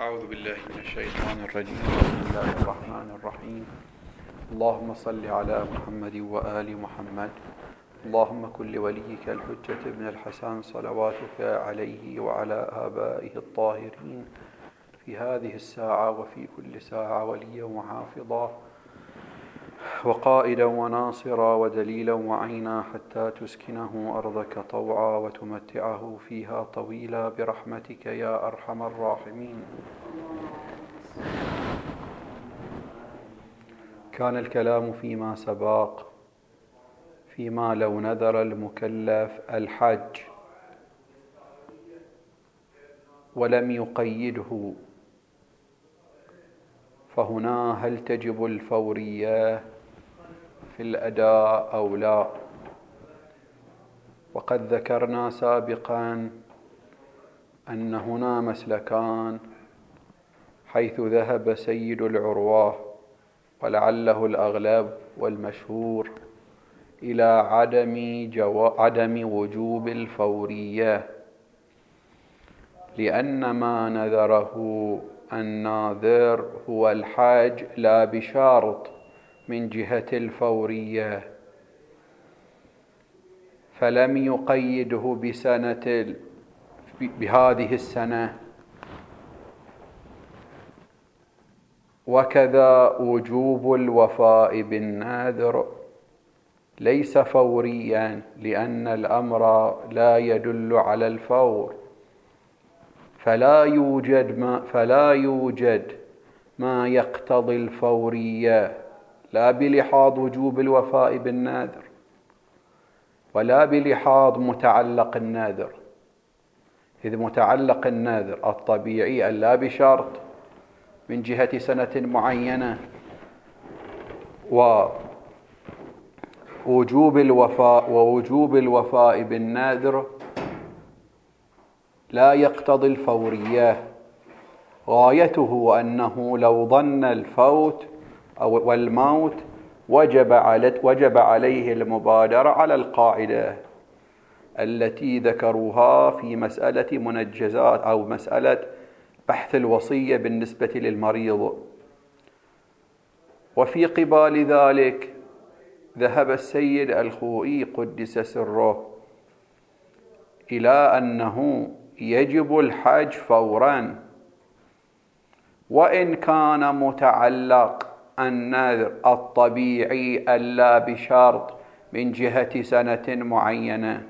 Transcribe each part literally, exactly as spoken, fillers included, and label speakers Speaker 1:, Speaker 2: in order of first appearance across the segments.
Speaker 1: أعوذ بالله من الشيطان الرجيم. بسم الله الرحمن الرحيم. اللهم صل على محمد وآل محمد. اللهم كن لوليك الحجة ابن الحسن صلواتك عليه وعلى آبائه الطاهرين في هذه الساعة وفي كل ساعة وليا وحافظا وقائدا وناصرا ودليلا وعينا حتى تسكنه أرضك طوعا وتمتعه فيها طويلا برحمتك يا أرحم الراحمين. كان الكلام فيما سبق فيما لو نذر المكلف الحج ولم يقيده، فهنا هل تجب الفورية في الأداء أو لا؟ وقد ذكرنا سابقا أن هنا مسلكان، حيث ذهب سيد العروة ولعله الأغلب والمشهور إلى عدم, جو... عدم وجوب الفورية، لأن ما نذره الناذر هو الحج لا بشرط من جهة الفورية، فلم يقيده بسنة بهذه السنة. وكذا وجوب الوفاء بالنذر ليس فوريا، لأن الأمر لا يدل على الفور، فلا يوجد ما فلا يوجد ما يقتضي الفورية، لا بلحاظ وجوب الوفاء بالنذر ولا بلحاظ متعلق النذر، إذ متعلق النذر الطبيعي اللا بشرط من جهة سنة معينة، ووجوب الوفاء ووجوب الوفاء بالنذر لا يقتضي الفورية. غايته أنه لو ظن الفوت أو والموت وجب عليه, وجب عليه المبادرة على القاعدة التي ذكروها في مسألة منجزات أو مسألة بحث الوصية بالنسبة للمريض. وفي قبال ذلك ذهب السيد الخوئي قدس سره إلى أنه يجب الحج فورا، وإن كان متعلق النذر الطبيعي اللا بشرط من جهة سنة معينة،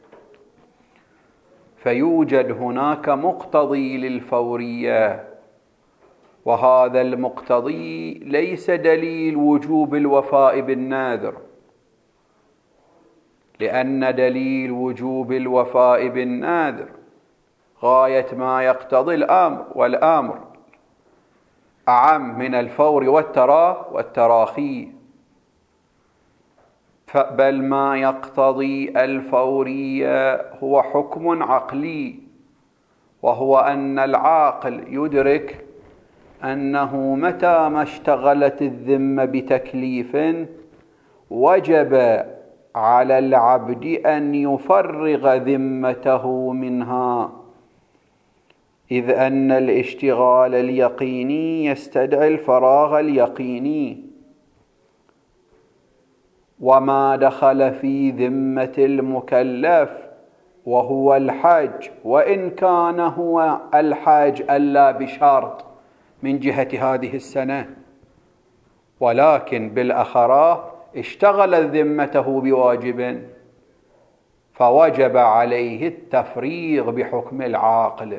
Speaker 1: فيوجد هناك مقتضي للفورية، وهذا المقتضي ليس دليل وجوب الوفاء بالنذر، لأن دليل وجوب الوفاء بالنذر غاية ما يقتضي الأمر، والأمر أعم من الفور والترا والتراخي، بل ما يقتضي الفورية هو حكم عقلي، وهو أن العاقل يدرك أنه متى ما اشتغلت الذمة بتكليف وجب على العبد أن يفرغ ذمته منها، إذ أن الاشتغال اليقيني يستدعي الفراغ اليقيني، وما دخل في ذمة المكلف وهو الحج، وإن كان هو الحج ألا بشرط من جهة هذه السنة، ولكن بالأخرى اشتغل ذمته بواجب، فوجب عليه التفريغ بحكم العاقل،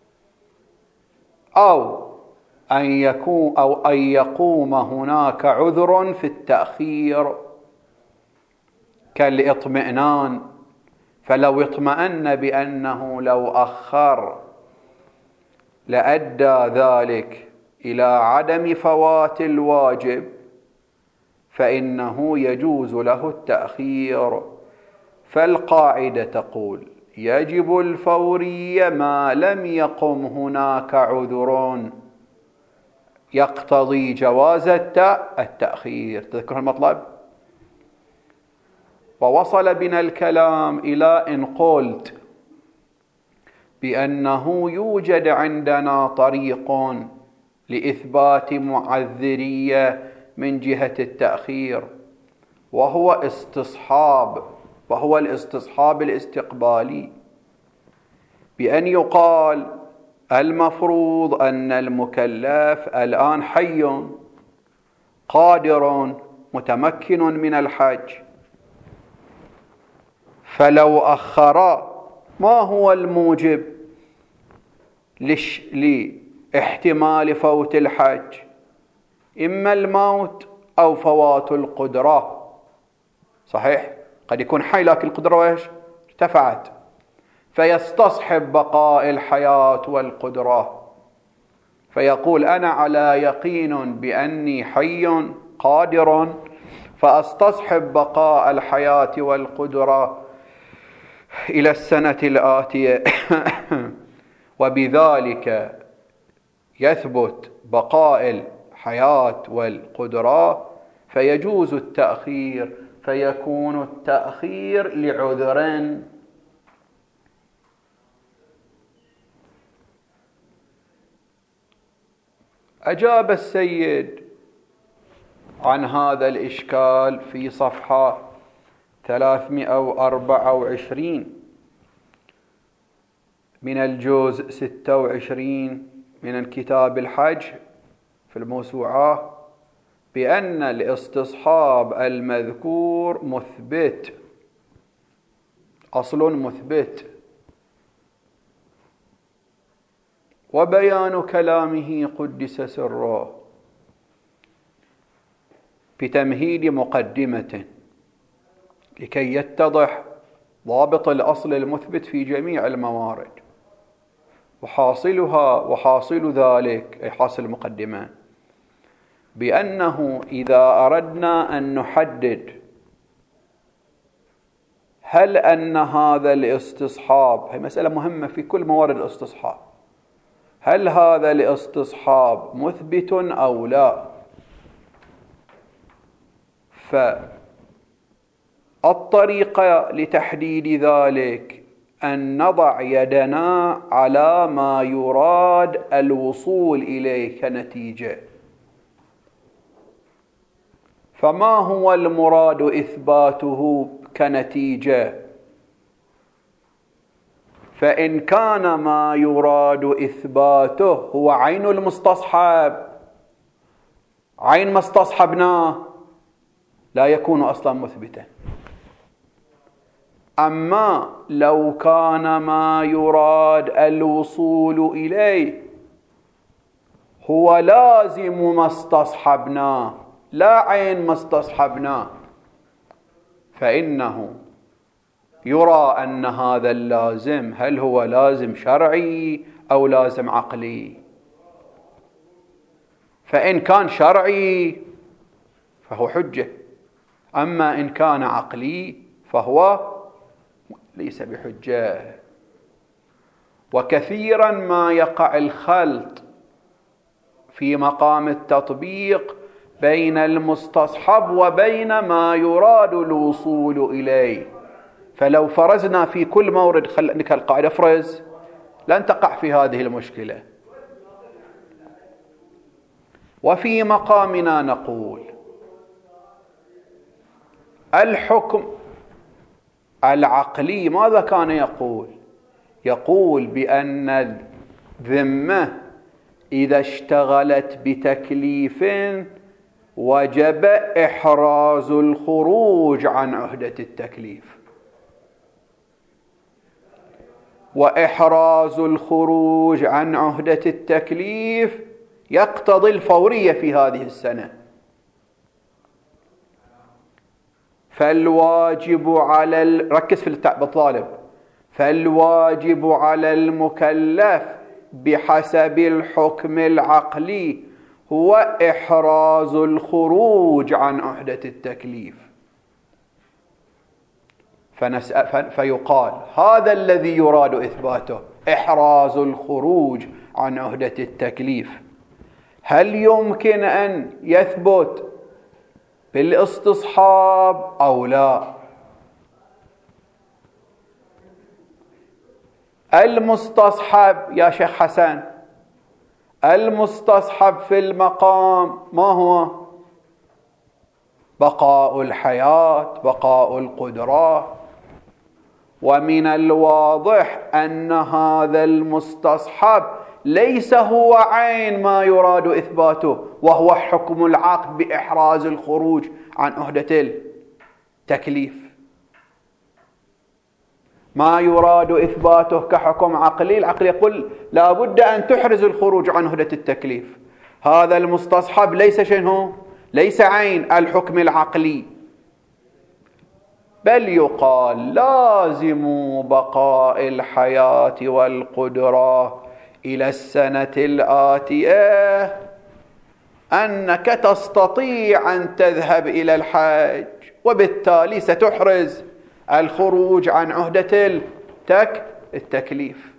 Speaker 1: أو أن يكون أو أن يقوم هناك عذر في التأخير كالإطمئنان، فلو اطمأن بأنه لو أخر لأدى ذلك إلى عدم فوات الواجب، فإنه يجوز له التأخير. فالقاعدة تقول يجب الفورية ما لم يقم هناك عذر يقتضي جواز التأخير. تذكر المطلب؟ ووصل بنا الكلام إلى إن قلت بأنه يوجد عندنا طريق لإثبات معذرية من جهة التأخير، وهو استصحاب وهو الاستصحاب الاستقبالي، بأن يقال المفروض أن المكلف الآن حي قادر متمكن من الحج، فلو أخر ما هو الموجب لاحتمال فوت الحج؟ إما الموت أو فوات القدرة. صحيح، قد يكون حي لكن القدرة ايش؟ ارتفعت، فيستصحب بقاء الحياة والقدرة، فيقول أنا على يقين بأني حي قادر، فأستصحب بقاء الحياة والقدرة إلى السنة الآتية وبذلك يثبت بقاء الحياة والقدرة، فيجوز التأخير، فيكون التأخير لعذر. أجاب السيد عن هذا الإشكال في صفحة ثلاثمائة وأربعة وعشرين من الجزء ستة وعشرين من الكتاب الحج في الموسوعة، بأن الاستصحاب المذكور مثبت، أصل مثبت، وبيان كلامه قدس سره بتمهيد مقدمة لكي يتضح ضابط الأصل المثبت في جميع الموارد، وحاصلها وحاصل ذلك أي حاصل المقدمة بأنه إذا أردنا أن نحدد هل أن هذا الاستصحاب، هي مسألة مهمة في كل موارد الاستصحاب، هل هذا الاستصحاب مثبت أو لا؟ فالطريقة لتحديد ذلك أن نضع يدنا على ما يراد الوصول إليه كنتيجة. فما هو المراد إثباته كنتيجة؟ فإن كان ما يراد إثباته هو عين المستصحب، عين ما استصحبناه، لا يكون أصلا مثبتا. أما لو كان ما يراد الوصول إليه هو لازم ما استصحبناه لا عين ما استصحبناه، فإنه يرى أن هذا اللازم هل هو لازم شرعي أو لازم عقلي. فإن كان شرعي فهو حجة، أما إن كان عقلي فهو ليس بحجة. وكثيرا ما يقع الخلط في مقام التطبيق بين المستصحب وبين ما يراد الوصول إليه. فلو فرزنا في كل مورد خلنك القاعدة افرز، لن تقع في هذه المشكلة. وفي مقامنا نقول الحكم العقلي ماذا كان يقول؟ يقول بأن الذمة إذا اشتغلت بتكليف وجب إحراز الخروج عن عهدة التكليف، وإحراز الخروج عن عهدة التكليف يقتضي الفورية في هذه السنة. فالواجب على ال... ركز في الطالب، فالواجب على المكلف بحسب الحكم العقلي هو إحراز الخروج عن عهدة التكليف. فنسأل فيقال هذا الذي يراد إثباته إحراز الخروج عن عهدة التكليف، هل يمكن أن يثبت بالاستصحاب أو لا؟ المستصحب يا شيخ حسن، المستصحب في المقام ما هو؟ بقاء الحياة، بقاء القدرة. ومن الواضح أن هذا المستصحب ليس هو عين ما يراد إثباته، وهو حكم العقل بإحراز الخروج عن عهدة التكليف. ما يراد إثباته كحكم عقلي، العقل يقول لا بد أن تحرز الخروج عن عهدة التكليف. هذا المستصحب ليس شنو؟ ليس عين الحكم العقلي، بل يقال لازم بقاء الحياة والقدرة إلى السنة الآتية أنك تستطيع أن تذهب إلى الحج، وبالتالي ستحرز الخروج عن عهدة التك التكليف.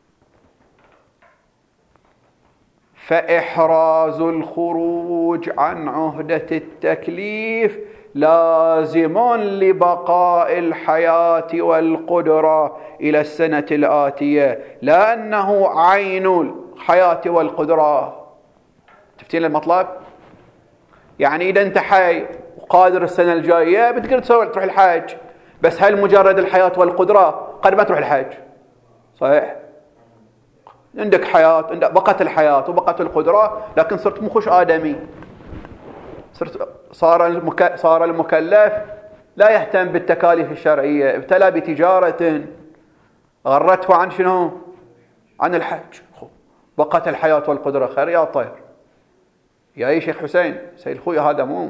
Speaker 1: فإحراز الخروج عن عهدة التكليف لازم لبقاء الحياة والقدرة إلى السنة الآتية، لأنه عين الحياة والقدرة. تفتين المطلب؟ يعني إذا أنت حي وقادر السنة الجاية بتقدر تسوي تروح الحج، بس هل مجرد الحياة والقدرة قد ما تروح الحج؟ صحيح؟ عندك حياة، عندك بقت الحياة وبقت القدرة، لكن صرت مخش آدمي، صرت صار المك... صار المكلف لا يهتم بالتكاليف الشرعية، ابتلى بتجارة غرته عن شنو؟ عن الحج. بقت الحياة والقدرة، خير يا طير يا أي شيخ حسين سيد خويا هذا مو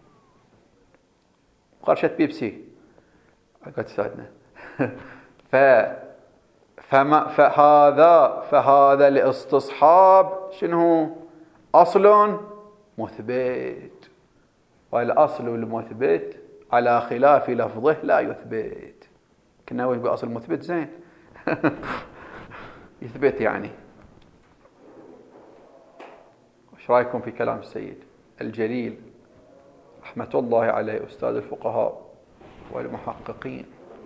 Speaker 1: قرشة بيبسي قد سادنا. ف فما فهذا فهذا الاستصحاب شنو؟ أصل مثبت، والأصل المثبت على خلاف لفظه لا يثبت. كنا وش بأصل مثبت زين يثبت يعني. وش رأيكم في كلام السيد الجليل رحمة الله عليه أستاذ الفقهاء والمحققين؟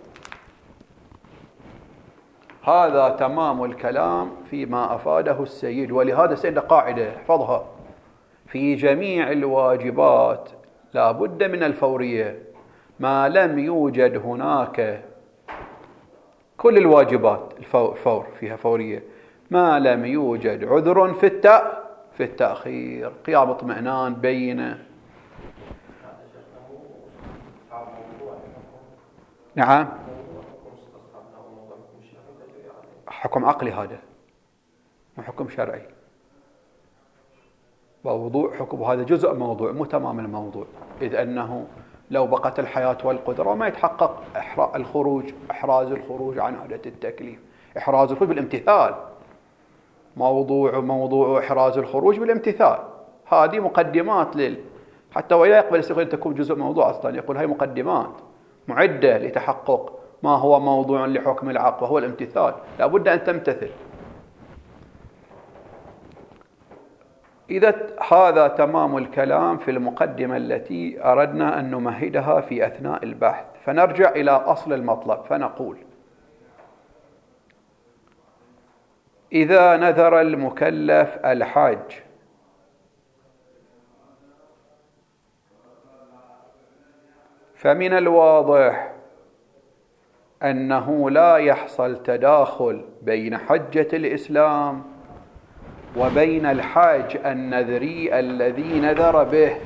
Speaker 1: هذا تمام الكلام فيما أفاده السيد. ولهذا سيدنا قاعدة احفظها: في جميع الواجبات لا بد من الفورية ما لم يوجد هناك، كل الواجبات الفور فيها فورية ما لم يوجد عذر في التأ في التأخير، قيام اطمئنان بينه. نعم، حكم عقلي هذا مو حكم شرعي. موضوع حكم هذا جزء موضوع مو تمام الموضوع، إذ أنه لو بقت الحياة والقدرة ما يتحقق الخروج إحراز الخروج عن عهدة التكليف. إحراز الخروج بالامتثال، موضوع موضوع إحراز الخروج بالامتثال. هذه مقدمات لل حتى ولا يقبل استغلال تكون جزء موضوع أصلا، يقول هاي مقدمات معدة لتحقق ما هو موضوع لحكم العقل وهو الامتثال. لا بد أن تمتثل. إذا هذا تمام الكلام في المقدمة التي أردنا أن نمهدها في أثناء البحث. فنرجع إلى أصل المطلب فنقول: إذا نذر المكلف الحج فمن الواضح أنه لا يحصل تداخل بين حجة الإسلام وبين الحج النذري الذي نذر به،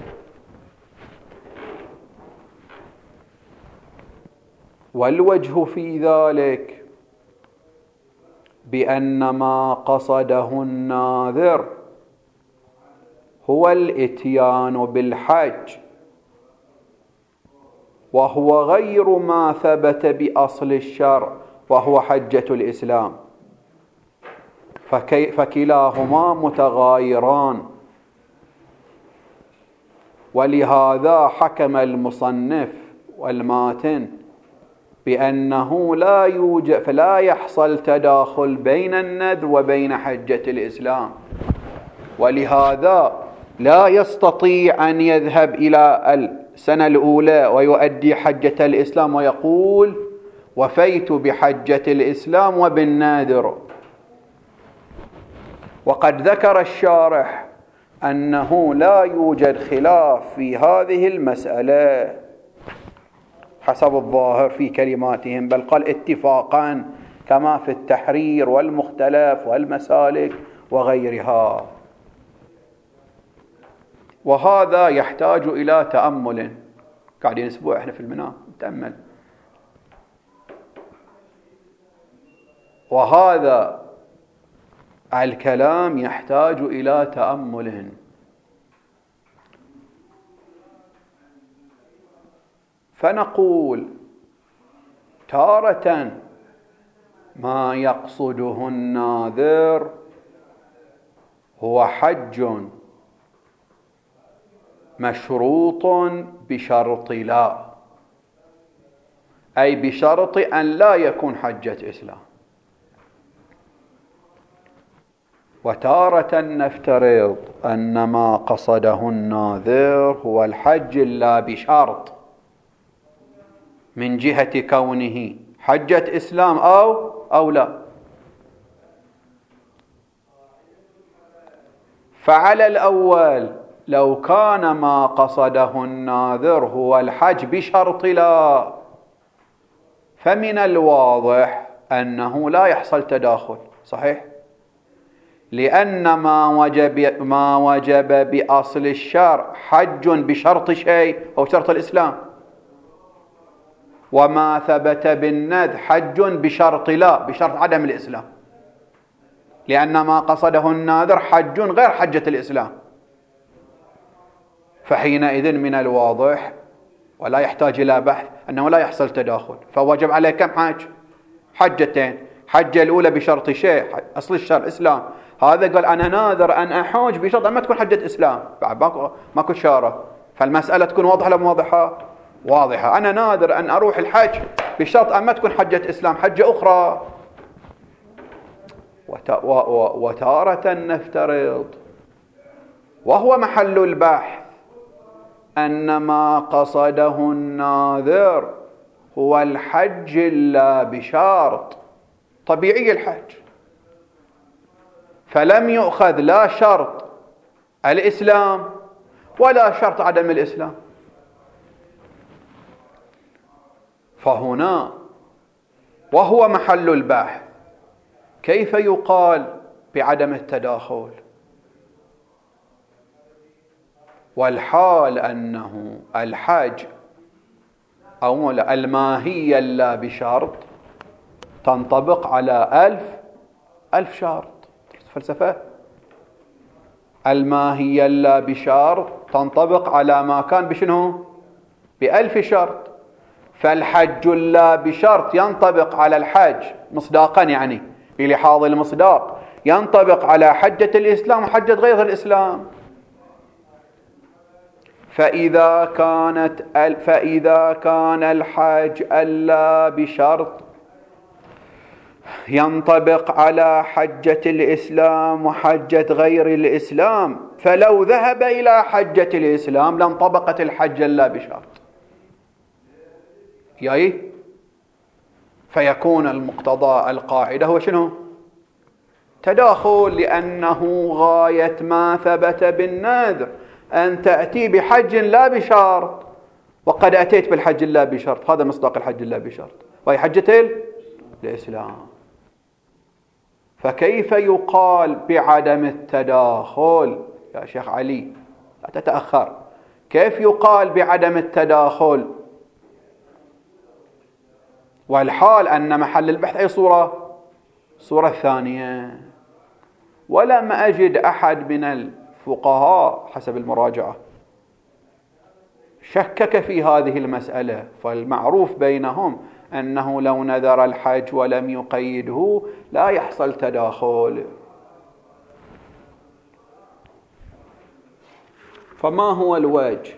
Speaker 1: والوجه في ذلك بأن ما قصده الناذر هو الإتيان بالحج، وهو غير ما ثبت بأصل الشرع وهو حجة الإسلام، فكلاهما متغايران. ولهذا حكم المصنف والماتن بأنه لا يوجد فلا يحصل تداخل بين النذر وبين حجة الإسلام، ولهذا لا يستطيع أن يذهب إلى السنة الأولى ويؤدي حجة الإسلام ويقول وفيت بحجة الإسلام وبالنادر. وقد ذكر الشارح أنه لا يوجد خلاف في هذه المسألة حسب الظاهر في كلماتهم، بل قال اتفاقا كما في التحرير والمختلف والمسالك وغيرها. وهذا يحتاج إلى تأمل. قاعدين أسبوع إحنا في المنام نتأمل. وهذا الكلام يحتاج إلى تأمل. فنقول تارة ما يقصده الناذر هو حج مشروط بشرط لا، أي بشرط أن لا يكون حجة إسلام. وتارة نفترض أن ما قصده الناذر هو الحج لا بشرط، من جهة كونه حجة إسلام أو أو لا. فعلى الأول لو كان ما قصده الناذر هو الحج بشرط لا، فمن الواضح أنه لا يحصل تداخل، صحيح؟ لأن ما وجب ما وجب بأصل الشرع حج بشرط شيء أو شرط الإسلام، وما ثبت بالنذر حج بشرط لا، بشرط عدم الإسلام، لأن ما قصده الناذر حج غير حجة الإسلام. فحينئذ من الواضح ولا يحتاج إلى بحث أنه لا يحصل تداخل، فوجب عليه كم حج؟ حجتين. حجة الأولى بشرط شيء أصل الشرع إسلام، هذا قال أنا ناذر أن أحوج بشرط أن ما تكون حجة إسلام، بعد ماكو ماكو شارة، فالمسألة تكون واضحة ولا مو واضحة؟ واضحة. أنا ناذر أن أروح الحج بشرط أن ما تكون حجة إسلام، حجة أخرى. وتارة نفترض وهو محل البحث أن ما قصده الناذر هو الحج لا بشرط، طبيعي الحج، فلم يؤخذ لا شرط الإسلام ولا شرط عدم الإسلام. فهنا وهو محل البحث كيف يقال بعدم التداخل، والحال أنه الحج أو الماهية لا بشرط تنطبق على ألف ألف شرط. فلسفة الماهية لا بشرط تنطبق على ما كان بشنو؟ بألف شرط. فالحج لا بشرط ينطبق على الحج مصداقا، يعني بلحاظ المصداق ينطبق على حجة الإسلام وحجة غير الإسلام. فإذا كانت فإذا كان الحج اللا بشرط ينطبق على حجة الإسلام وحجة غير الإسلام، فلو ذهب إلى حجة الإسلام لانطبقت الحج اللا بشرط. ياي فيكون المقتضى القاعدة هو شنو؟ تداخل، لأنه غاية ما ثبت بالنذر أن تأتي بحج لا بشرط، وقد أتيت بالحج لا بشرط، هذا مصداق الحج لا بشرط وهي حجة الإسلام. فكيف يقال بعدم التداخل يا شيخ علي؟ لا تتأخر. كيف يقال بعدم التداخل والحال أن محل البحث أي صورة؟ صورة ثانية. ولم أجد أحد من الفقهاء حسب المراجعة شكك في هذه المسألة، فالمعروف بينهم أنه لو نذر الحج ولم يقيده لا يحصل تداخل. فما هو الوجه؟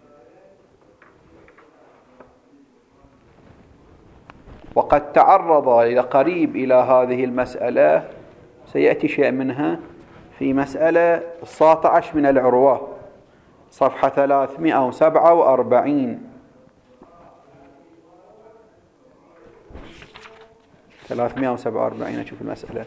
Speaker 1: وقد تعرض إلى قريب إلى هذه المسألة، سيأتي شيء منها في مسألة السابعة عشر من العروة صفحة ثلاثمائة وسبعة وأربعين. ثلاثمائة وسبعة وأربعين أشوف المسألة.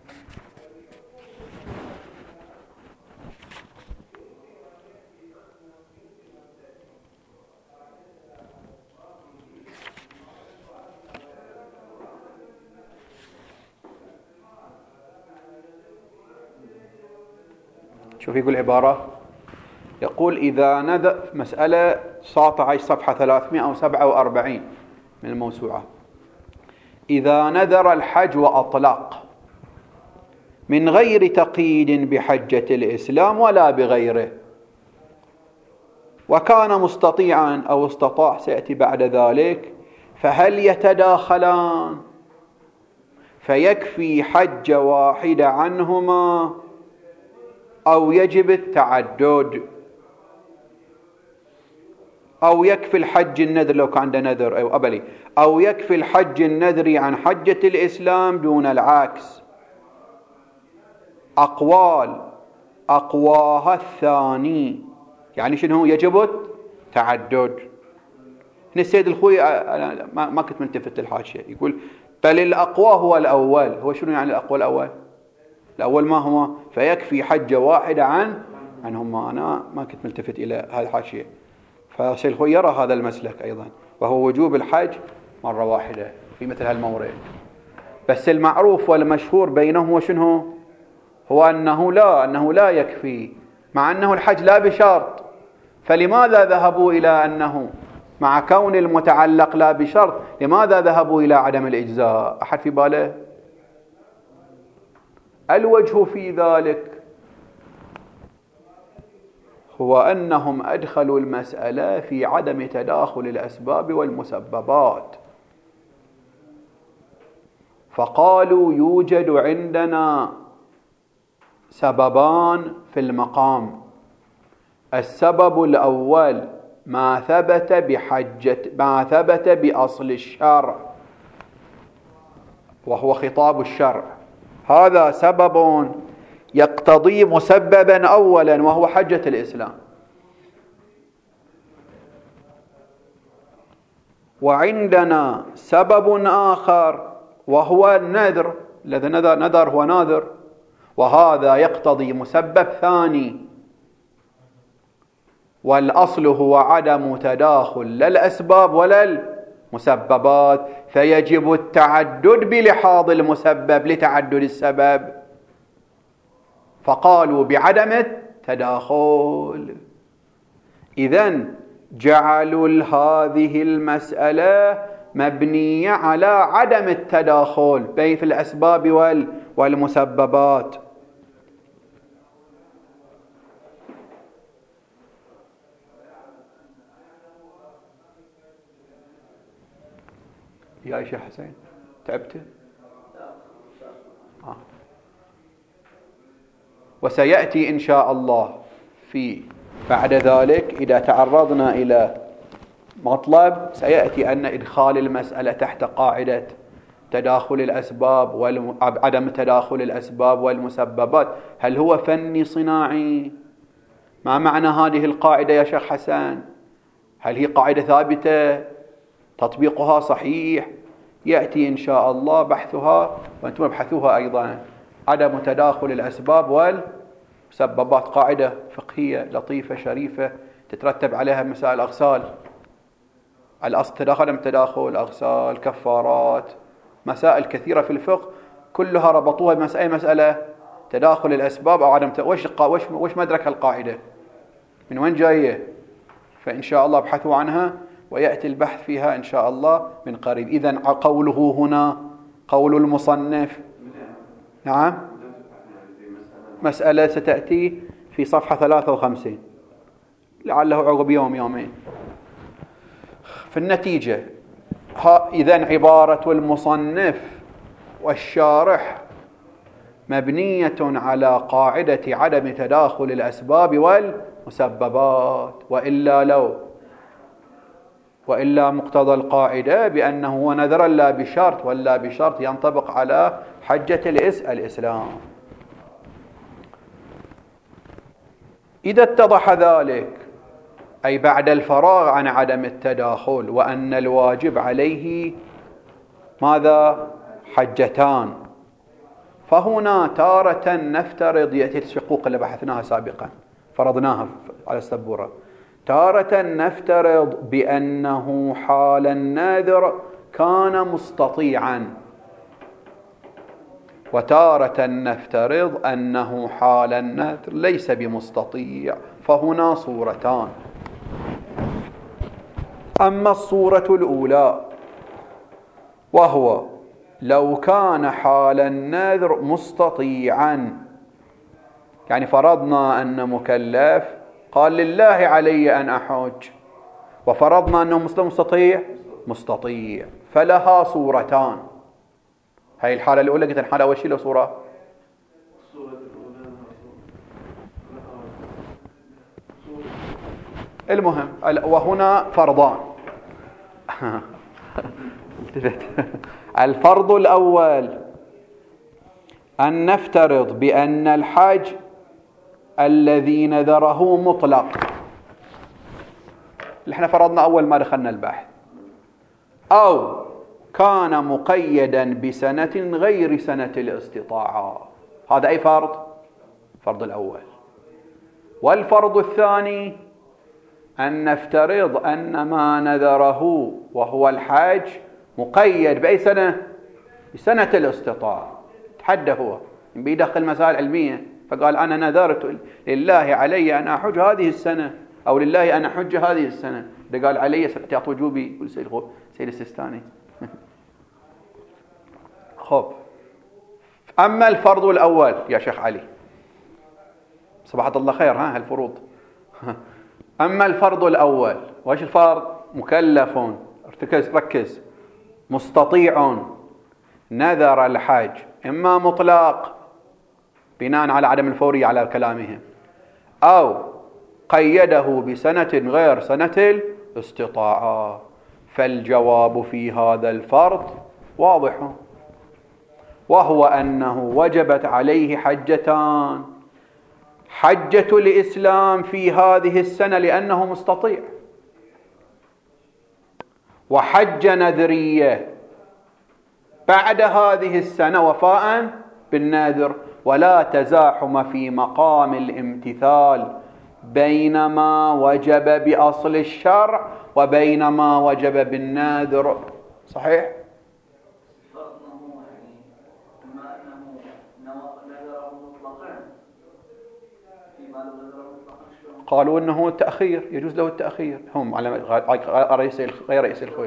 Speaker 1: شوف يقول عبارة، يقول إذا نذر، مسألة تسعة عشر صفحة ثلاثمائة وسبعة وأربعين من الموسوعة. إذا نذر الحج وأطلق من غير تقييد بحجة الإسلام ولا بغيره، وكان مستطيعا أو استطاع، سيأتي بعد ذلك، فهل يتداخلان فيكفي حج واحدة عنهما أو يجب التعدد، أو يكفي الحج النذر لو كان عنده نذر أو أبلي، أو يكفي الحج النذري عن حجة الإسلام دون العكس. أقوال أقواها الثاني، يعني شنو؟ يجب التعدد. هنا السيد الخوي أنا ما كنت منتفت للحاشية، يقول بل الأقوى هو الأول. هو شنو يعني الأقوى الأول؟ الأول ما هو؟ فيكفي حجة واحدة عن عنهما. أنا ما كنت ملتفت إلى هذه الحاشية. فالسيد الخوي يرى هذا المسلك أيضا، وهو وجوب الحج مرة واحدة في مثل هالمورد. بس المعروف والمشهور بينهم هو شنو؟ هو أنه لا أنه لا يكفي، مع أنه الحج لا بشرط. فلماذا ذهبوا إلى أنه مع كون المتعلق لا بشرط، لماذا ذهبوا إلى عدم الإجزاء؟ أحد في باله؟ الوجه في ذلك هو أنهم أدخلوا المسألة في عدم تداخل الأسباب والمسببات، فقالوا يوجد عندنا سببان في المقام. السبب الأول ما ثبت بحجة ما ثبت بأصل الشرع، وهو خطاب الشرع، هذا سبب يقتضي مسببا أولا وهو حجة الإسلام. وعندنا سبب آخر وهو النذر، الذي نذر نذر هو ناذر، وهذا يقتضي مسبب ثاني، والأصل هو عدم تداخل لا الأسباب ولا المسببات، فيجب التعدد بلحاظ المسبب لتعدد السبب، فقالوا بعدم التداخل. إذن جعلوا هذه المسألة مبنية على عدم التداخل بين في الأسباب والمسببات. يا شيخ حسين تعبت؟ آه. وسيأتي إن شاء الله في بعد ذلك إذا تعرضنا إلى مطلب، سيأتي أن إدخال المسألة تحت قاعدة تداخل الأسباب وعدم تداخل الأسباب والمسببات هل هو فني صناعي؟ ما معنى هذه القاعدة يا شيخ حسن؟ هل هي قاعدة ثابتة؟ تطبيقها صحيح؟ يأتي إن شاء الله بحثها، وأنتم ابحثوها أيضا. عدم تداخل الأسباب والمسببات قاعدة فقهية لطيفة شريفة تترتب عليها مسائل الأغسال. الأصل تداخل عدم تداخل، أغسال، كفارات، مسائل كثيرة في الفقه كلها ربطوها بمسألة مسألة تداخل الأسباب أو عدم. وش وش وش مدرك القاعدة؟ من وين جاية؟ فإن شاء الله ابحثوا عنها ويأتي البحث فيها إن شاء الله من قريب. إذن قوله هنا قول المصنف، نعم، مسألة ستأتي في صفحة ثلاثة وخمسين لعله عقب يوم يومين. في النتيجة إذن عبارة المصنف والشارح مبنية على قاعدة عدم تداخل الأسباب والمسببات، وإلا لو وإلا مقتضى القاعدة بأنه هو نذر لا بشرط، ولا بشرط ينطبق على حجة الإسلام. إذا اتضح ذلك، أي بعد الفراغ عن عدم التداخل، وأن الواجب عليه ماذا؟ حجتان، فهنا تارة نفترض يأتي الشقوق اللي بحثناها سابقا فرضناها على السبورة، تارة نفترض بأنه حال الناذر كان مستطيعا، وتارة نفترض أنه حال الناذر ليس بمستطيع، فهنا صورتان. أما الصورة الأولى وهو لو كان حال النذر مستطيعا، يعني فرضنا أن مكلف قال لله علي أن أحج، وفرضنا أنه مسلم مستطيع مستطيع، فلها صورتان. هاي الحالة الأولى قلت الحالة أول شيء له صورة، المهم وهنا فرضان. الفرض الأول أن نفترض بأن الحج الذي نذره مطلق، اللي احنا فرضنا أول ما دخلنا البحث، أو كان مقيدا بسنة غير سنة الاستطاعة. هذا أي فرض؟ فرض الأول. والفرض الثاني أن نفترض أن ما نذره وهو الحج مقيد بأي سنة؟ بسنة الاستطاعة. تحدى هو بيدخل مسائل علمية فقال أنا نذرت لله علي أن أحج هذه السنة، أو لله أن أحج هذه السنة، ده قال علي سقطيات وجوبي سيد السيستاني. خب، أما الفرض الأول يا شيخ علي، صباحة الله خير، ها هالفروض. أما الفرض الأول، وإيش الفرض؟ مكلف، ارتكز ركز، مستطيع، نذر الحج، إما مطلق بناء على عدم الفورية على كلامهم، أو قيده بسنة غير سنة الاستطاعة. فالجواب في هذا الفرض واضح، وهو أنه وجبت عليه حجتان: حجة الإسلام في هذه السنة لأنه مستطيع، وحجة نذرية بعد هذه السنة وفاء بالنذر. ولا تزاحم في مقام الامتثال بين ما وجب بأصل الشرع وبين ما وجب بالنذر. صحيح؟ قالوا انه التأخير يجوز له التأخير، هم على رئيس غير رئيس الخوي.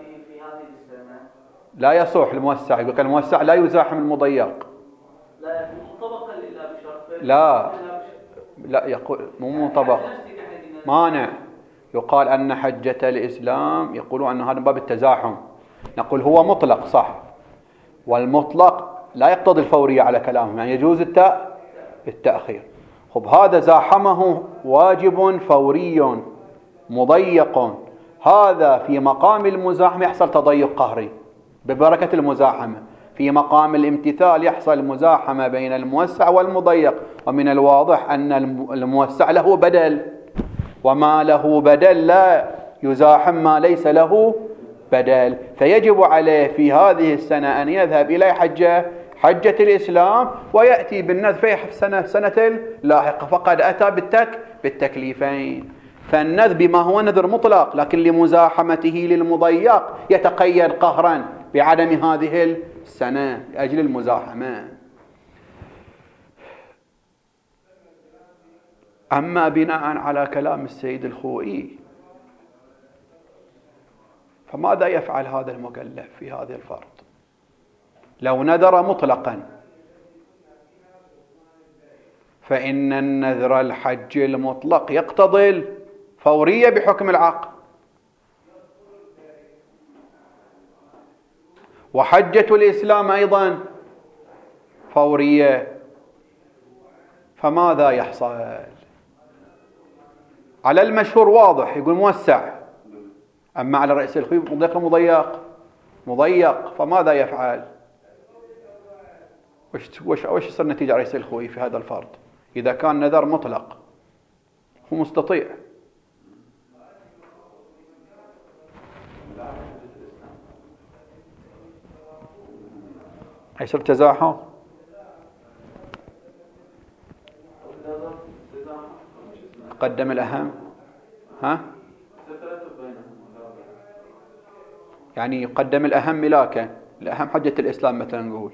Speaker 1: لا يصح الموسع، يقول كان الموسع لا يزاحم المضيق. لا مطبقا الا بشرط. لا لا يقول مو مطبق، مانع. يقال ان حجة الاسلام يقولون ان هذا باب التزاحم، نقول هو مطلق صح، والمطلق لا يقتضي الفورية على كلامهم، يعني يجوز التأ التأخير. خب، هذا زاحمه واجب فوري مضيق، هذا في مقام المزاحمة يحصل تضيق قهري ببركة المزاحمة، في مقام الامتثال يحصل مزاحمة بين الموسع والمضيق. ومن الواضح أن الموسع له بدل، وما له بدل لا يزاحم ما ليس له بدل، فيجب عليه في هذه السنة أن يذهب إلى حجة حجة الإسلام ويأتي بالنذر في سنة سنة لاحقة، فقد أتى بالتك بالتكليفين. فالنذر بما هو نذر مطلق، لكن لمزاحمته للمضيق يتقيد قهرا بعدم هذه السنة لأجل المزاحمة. أما بناء على كلام السيد الخوئي، فماذا يفعل هذا المكلف في هذا الفرض؟ لو نذر مطلقا فإن النذر الحج المطلق يقتضي الفورية بحكم العقد، وحجة الإسلام أيضا فورية، فماذا يحصل؟ على المشهور واضح يقول موسع، أما على رئيس الخوي مضيق مضيق مضيق، فماذا يفعل؟ وش وش وش يصير نتيجة رئيس الخوي في هذا الفرض إذا كان نذر مطلق هو مستطيع؟ يصير تزاحم. قدم الأهم. ها؟ يعني يقدم الأهم ملاكا. الأهم حجة الإسلام مثلا نقول،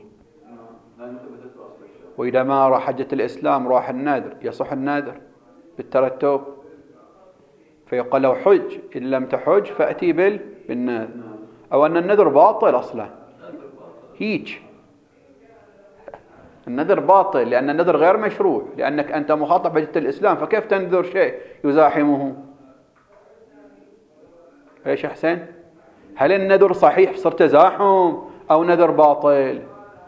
Speaker 1: وإذا ما راح حجة الإسلام راح النذر، يصح النذر بالترتب، فيقال له حج، إن لم تحج فأتي بالنذر، أو أن النذر باطل أصلا. هيج النذر باطل، لأن النذر غير مشروع، لأنك أنت مخاطب بحجة الإسلام، فكيف تنذر شيء يزاحمه؟ ايش حسين؟ هل النذر صحيح صار تزاحم أو نذر باطل؟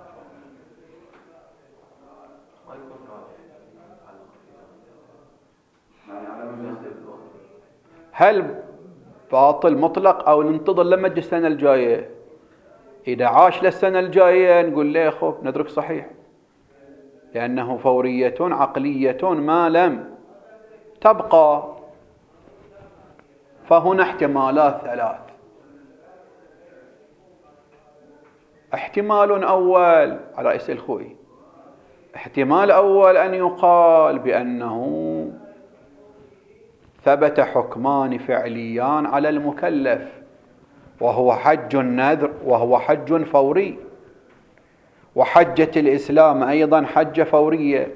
Speaker 1: هل باطل مطلق أو ننتظر لما تجي السنة الجاية؟ إذا عاش للسنة الجاية نقول ليه خب نذرك صحيح، لأنه فورية عقلية ما لم تبقى. فهنا احتمالات ثلاث. احتمال أول على رأس الخوي، احتمال أول أن يقال بأنه ثبت حكمان فعليان على المكلف، وهو حج النذر وهو حج فوري، وحجة الإسلام أيضا حجة فورية،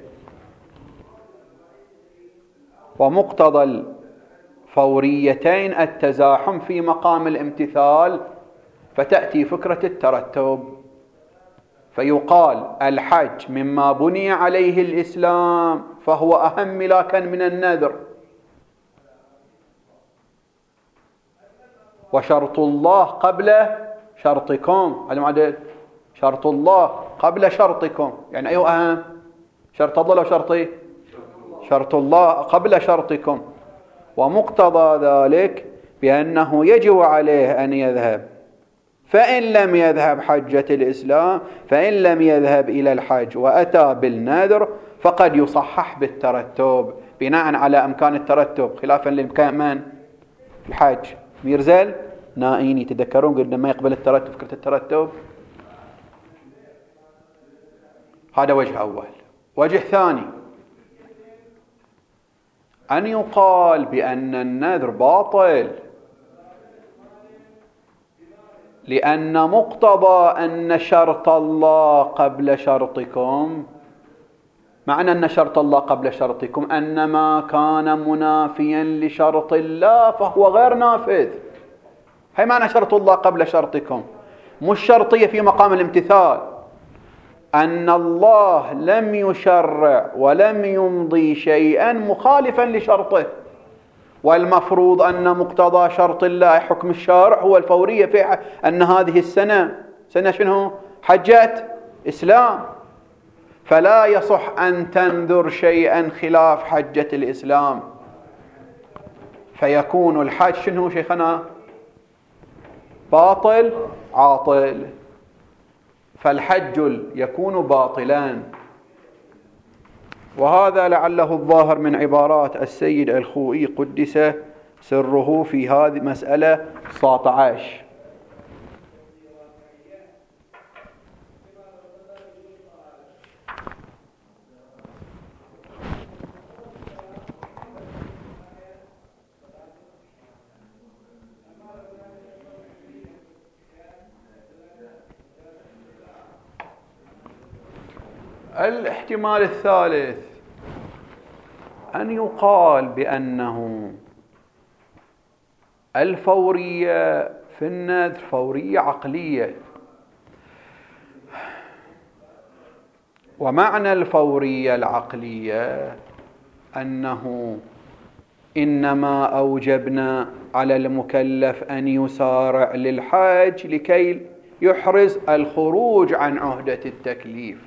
Speaker 1: ومقتضى الفوريتين التزاحم في مقام الامتثال، فتأتي فكرة الترتب، فيقال الحج مما بني عليه الإسلام فهو أهم ملاكا من النذر، وشرط الله قبل شرطكم. هذا معدل شرط الله قبل شرطكم، يعني أيه أهم؟ شرط الله لو شرطي؟ شرط الله قبل شرطكم. ومقتضى ذلك بأنه يجب عليه أن يذهب، فإن لم يذهب حجة الإسلام، فإن لم يذهب إلى الحج وأتى بالنذر فقد يصحح بالترتب بناء على أمكان الترتب، خلافا للإمكان الحج. ميرزل نائين يتذكرون قلنا ما يقبل الترتب، فكرة الترتب. هذا وجه أول. وجه ثاني أن يقال بأن النذر باطل، لأن مقتضى أن شرط الله قبل شرطكم، معنى أن شرط الله قبل شرطكم أن ما كان منافيا لشرط الله فهو غير نافذ. هي معنى شرط الله قبل شرطكم، مش شرطية في مقام الامتثال، أن الله لم يشرع ولم يمضي شيئا مخالفا لشرطه، والمفروض أن مقتضى شرط الله حكم الشارع هو الفورية، في أن هذه السنة سنة شنو؟ حجة إسلام، فلا يصح أن تنذر شيئا خلاف حجة الإسلام، فيكون الحج شنو شيخنا؟ باطل عاطل، فالحج يكون باطلا. وهذا لعله الظاهر من عبارات السيد الخوئي قدس سره في هذه مسألة تسعة عشر. الاحتمال الثالث أن يقال بأنه الفورية في النذر فورية عقلية، ومعنى الفورية العقلية أنه إنما أوجبنا على المكلف أن يسارع للحج لكي يحرز الخروج عن عهدة التكليف،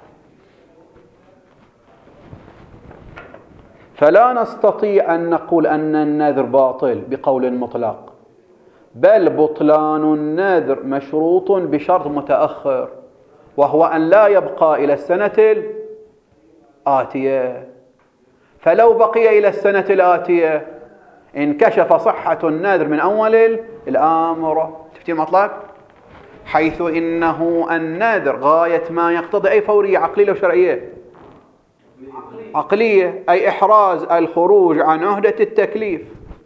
Speaker 1: فلا نستطيع أن نقول أن النذر باطل بقول مطلق، بل بطلان النذر مشروط بشرط متأخر، وهو أن لا يبقى إلى السنة الآتية. فلو بقي إلى السنة الآتية انكشف صحة النذر من أول الأمر. تفتي مطلق؟ حيث إنه النذر غاية ما يقتضي أي فورية عقلية أو شرعية؟ عقلية، أي إحراز الخروج عن عهدة التكليف.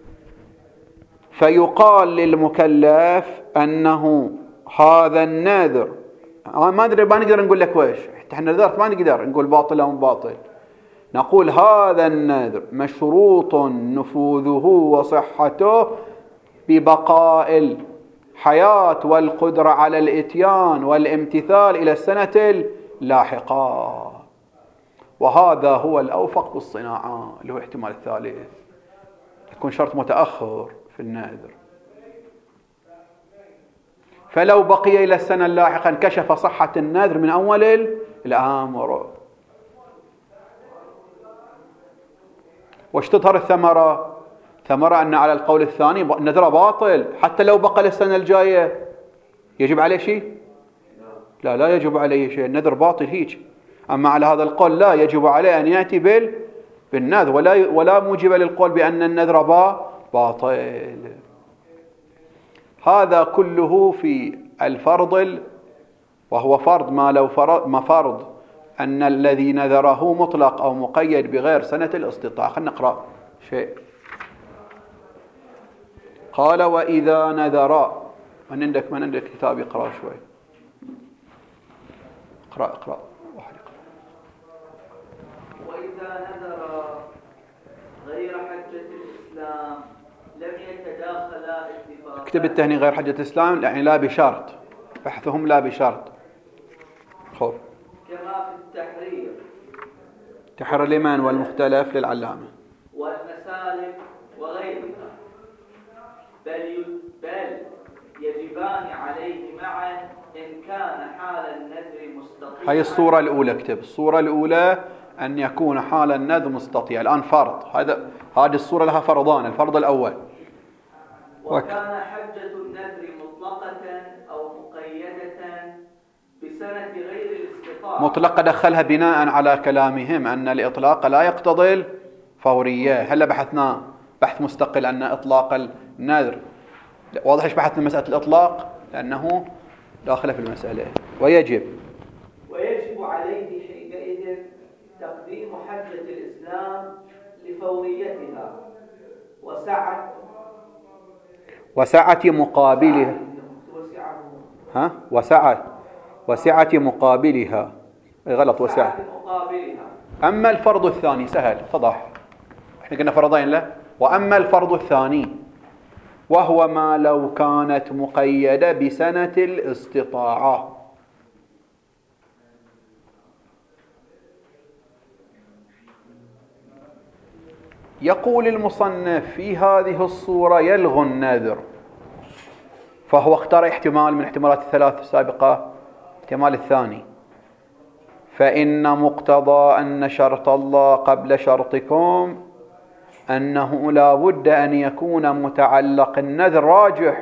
Speaker 1: فيقال للمكلف أنه هذا النذر، ما أدري ما نقدر نقول لك ويش، احنا نذرت ما نقدر نقول باطل أو باطل، نقول هذا النذر مشروط نفوذه وصحته ببقاء الحياة والقدرة على الإتيان والامتثال إلى السنة اللاحقة. وهذا هو الأوفق بالصناعة، اللي هو الاحتمال الثالث، يكون شرط متأخر في النذر. فلو بقي إلى السنة اللاحقة انكشف صحة النذر من أول الأمر. واش تظهر الثمرة؟ ثمرة أن على القول الثاني النذر باطل حتى لو بقى للسنة الجاية. يجب عليه شيء؟ لا لا يجب عليه شيء، النذر باطل هيك. أما على هذا القول لا، يجب عليه أن يأتي بال بالنذر، ولا ولا موجب للقول بأن النذر باطل. هذا كله في الفرض، وهو فرض ما لو فرض ما فرض أن الذي نذره مطلق أو مقيد بغير سنة الاستطاعة. خلينا نقرأ شيء. قال وإذا نذر، من عندك من عندك كتاب يقرأ شوي؟ اقرأ اقرأ واحد يقرأ.
Speaker 2: وإذا نذر غير حجة الإسلام لم يتداخلا اتفاقا.
Speaker 1: اكتب التهني غير حجة الإسلام، يعني لا بشرط، بحثهم لا بشرط. خب.
Speaker 2: كما في التحرير،
Speaker 1: تحرر الإيمان والمختلف للعلامة
Speaker 2: والمسالك وغيرها، بل بل يجبان عليه معا إن كان حال النذر مستطيعا. هاي
Speaker 1: الصورة الأولى، اكتب الصورة الأولى أن يكون حال النذر مستطيع. الآن فرض، هذا هذه الصورة لها فرضان. الفرض الأول
Speaker 2: وكان حجة النذر مطلقة أو مقيدة بسنة غير الاستطاعة.
Speaker 1: مطلقة دخلها بناء على كلامهم أن الإطلاق لا يقتضي الفورية. هلا بحثنا بحث مستقل أن إطلاق النذر واضح. ايش بحثنا مسألة الإطلاق؟ لأنه داخله في المسألة. ويجب
Speaker 2: ويجب عليه حينئذ تقديم حجة الإسلام لفوريتها وسعة
Speaker 1: وسعة مقابلها. ها وسعة وسعة مقابلها. غلط، وسعة
Speaker 2: مقابلها.
Speaker 1: أما الفرض الثاني سهل اتضح، احنا قلنا فرضين له. وأما الفرض الثاني وهو ما لو كانت مقيدة بسنة الاستطاعة. يقول المصنف في هذه الصورة يلغو النذر، فهو اختار احتمال من احتمالات الثلاث السابقة، احتمال الثاني. فإن مقتضى أن شرط الله قبل شرطكم أنه لا بد أن يكون متعلق النذر راجح،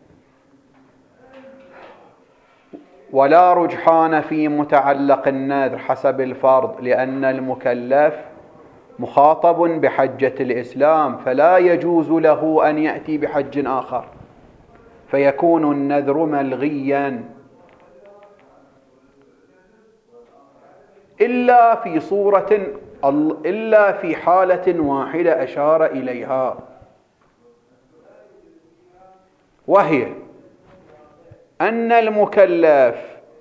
Speaker 1: ولا رجحان في متعلق النذر حسب الفرض، لأن المكلف مخاطب بحجة الإسلام، فلا يجوز له أن يأتي بحج آخر، فيكون النذر ملغيا إلا في صورة إلا في حالة واحدة أشار إليها، وهي أن المكلف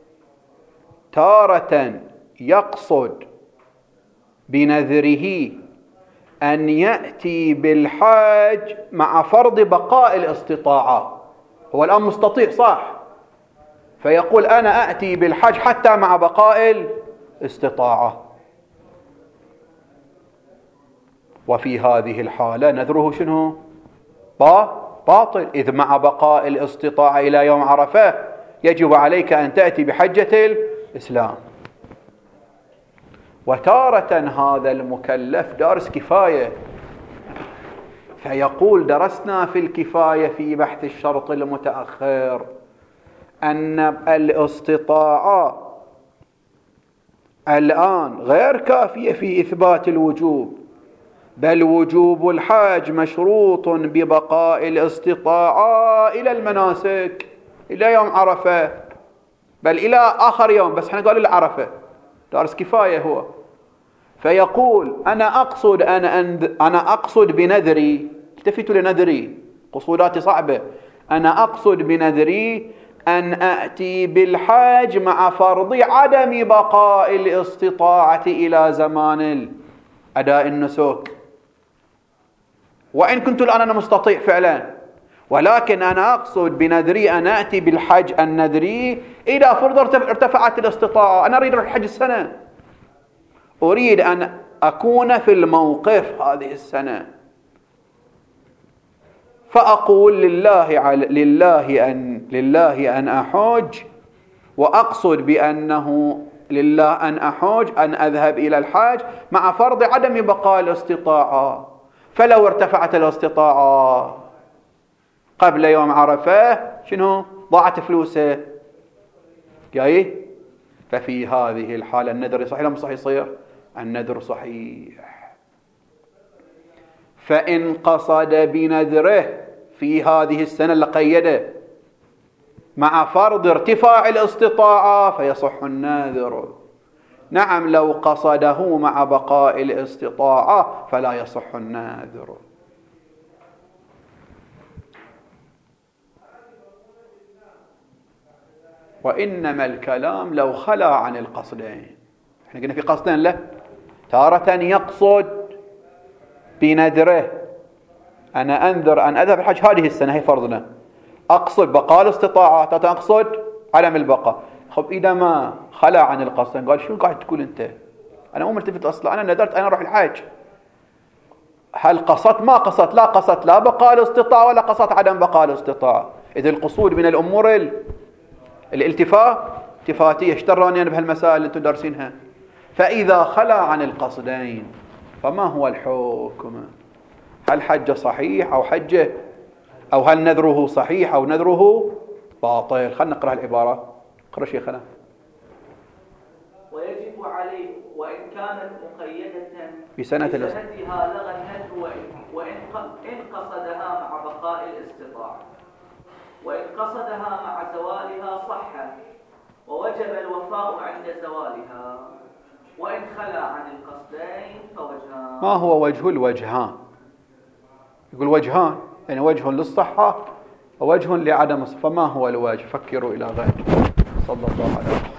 Speaker 1: تارة يقصد بنذره أن يأتي بالحاج مع فرض بقاء الاستطاعة. هو الآن مستطيع صح، فيقول أنا أأتي بالحج حتى مع بقاء الاستطاعة، وفي هذه الحالة نذره شنو؟ باطل، إذ مع بقاء الاستطاعة إلى يوم عرفة يجب عليك أن تأتي بحجة الإسلام. وتارة هذا المكلف دارس كفاية، فيقول درسنا في الكفاية في بحث الشرط المتأخر أن الاستطاعة الآن غير كافية في إثبات الوجوب، بل وجوب الحاج مشروط ببقاء الاستطاعة إلى المناسك إلى يوم عرفة. بل إلى آخر يوم، بس احنا قالوا العرفة دارس كفاية هو. فيقول أنا أقصد أنا أنا أقصد بنذري، التفتوا لنذري، قصوداتي صعبة، أنا أقصد بنذري أن أأتي بالحاج مع فرض عدم بقاء الاستطاعة إلى زمان أداء النسك، وإن كنت الآن أنا مستطيع فعلا، ولكن أنا أقصد بنذري أن أأتي بالحج النذري إذا فرض ارتفعت الاستطاعة. أنا أريد الحج السنة، أريد أن أكون في الموقف هذه السنة، فأقول لله على لله أن لله أن أحج، وأقصد بأنه لله أن أحج أن أذهب إلى الحج مع فرض عدم بقاء الاستطاعة. فلو ارتفعت الاستطاعة قبل يوم عرفة شنو؟ ضاعت فلوسه جاي. ففي هذه الحالة النذر صحيح لم صحيح يصير؟ النذر صحيح. فإن قصد بنذره في هذه السنة اللي قيده مع فرض ارتفاع الاستطاعة فيصح النذر. نعم لو قصده مع بقاء الاستطاعة فلا يصح النذر. وإنما الكلام لو خلا عن القصدين. احنا قلنا في قصدين له، تارة يقصد بنذره أنا أنذر أن أذهب الحج هذه السنة، هي فرضنا، أقصد بقاء الاستطاعة، تارة أقصد عدم البقاء. خب إذا ما خلا عن القصدين قال شو قاعد تقول أنت؟ أنا مو ملتفت أصلا، أنا نذرت أنا أروح الحج. هل قصدت ما قصدت؟ لا قصدت لا بقاء الاستطاعة ولا قصدت عدم بقاء الاستطاعة. إذا القصود من الأمور ال... الالتفاة التفاتية، اشتروني أنا بهالمسائل اللي أنتم دارسينها. فإذا خلا عن القصدين فما هو الحكم؟ هل حجه صحيح أو حجه أو هل نذره صحيح أو نذره باطل؟ خلنا نقرأ العبارة. اقرأ شيخنا.
Speaker 2: ويجب عليه وإن كانت مقيدة
Speaker 1: بسنة
Speaker 2: بسنتها لغى النذر وإن إن قصدها مع بقاء الاستطاعة، وإن قصدها مع زوالها صح ووجب الوفاء عند زوالها، وإن خلا عن القصدين فوجهان.
Speaker 1: ما هو وجه الوجهان؟ يقول وجهان يعني وجه للصحة ووجه لعدم الصحة، فما هو الوجه؟ فكروا إلى غير. صلى الله عليه وسلم.